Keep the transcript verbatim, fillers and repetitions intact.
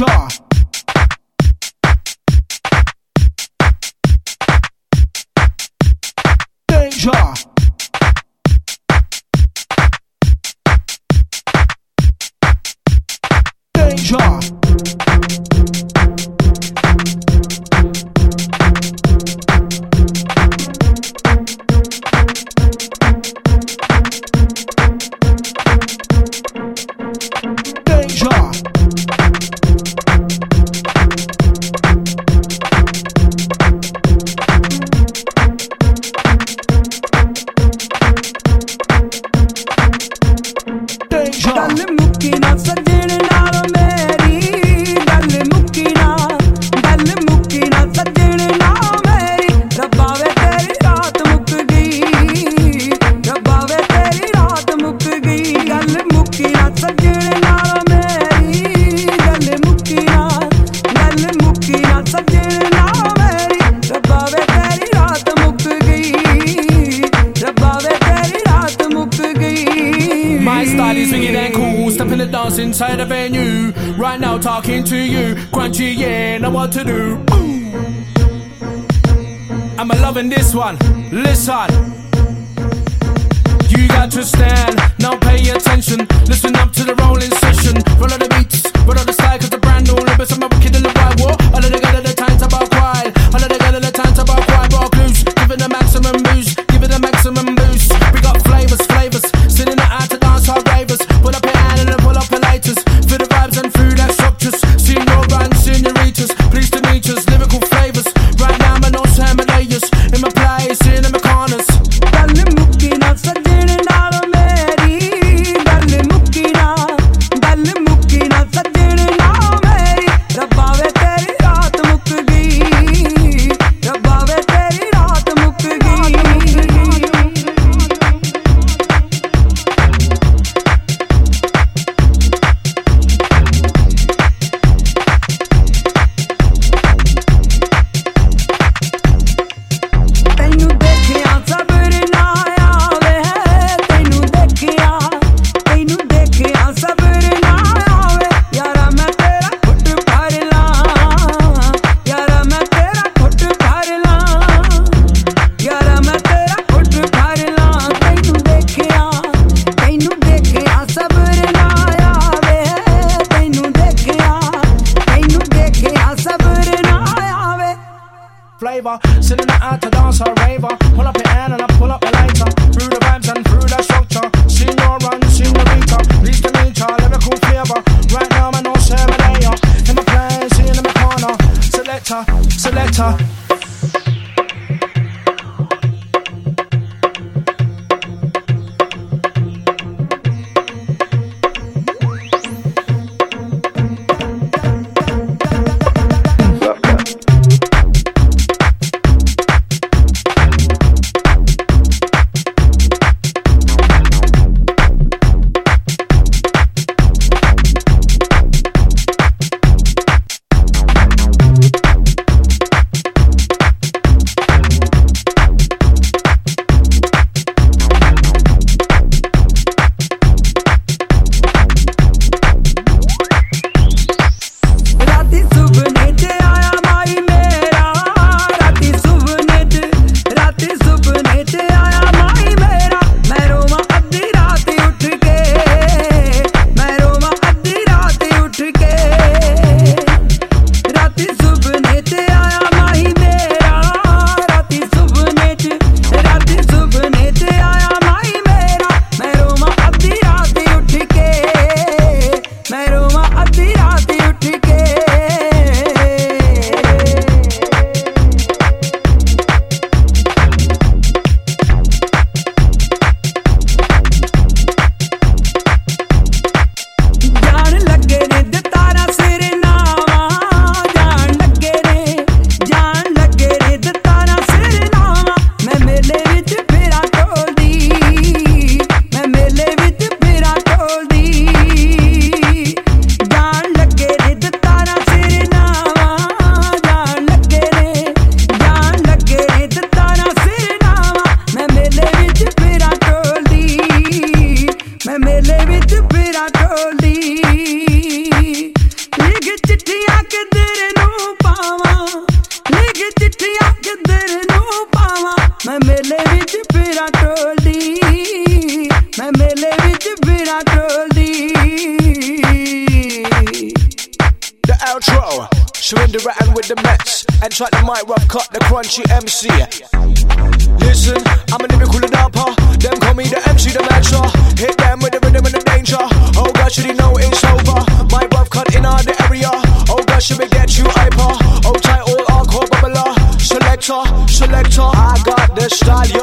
Inside the venue, right now talking to you. Crunchy, yeah, know what to do. Boom. I'm a loving this one. Listen, you got to stand, now pay attention. Listen up to the rolling session. Follow the beats, follow the style, cause the brand new lyrics. I'm a wicked in the wild war. All of the got the time to about quiet. All of the got the time to about quiet. Rock loose, give it the maximum boost, give it the maximum boost. We got flavors, flavors, sitting out to dance our ravers. Pull up your hand and then pull up your lighters. For the vibes and through that structures. Senior and senoritas, pleased to meet us. Lyrical flavors, right now I'm no Himalayas. In my place, in my corners. Dalle mukkina sajjane naal meri. Dalle mukkina, dalle mukkina sajjane naal meri. Rabba ve teri raat mukk gayi. Rabba ve teri raat mukk gayi. Flavor, sitting out to dance or raver. Pull up your hand and I pull up your lighter. Through the vibes and through the structure. Senior run, senorita. Pleased to meet ya, lyrical flavor. Right now I'm no Himalaya. In my place, in my corner. Selector, selector. outro. Surrender and with the Mets. And try the mic rough cut the crunchy M C. Listen, I'm a lyrical adapter. Them call me the M C, the mantra. Hit them with the rhythm and the danger. Oh gosh, should he know it's over? My rough cut in all the area. Oh gosh, should we get you hyper? Oh tight all hardcore bubbler. Selector, selector, I got the style.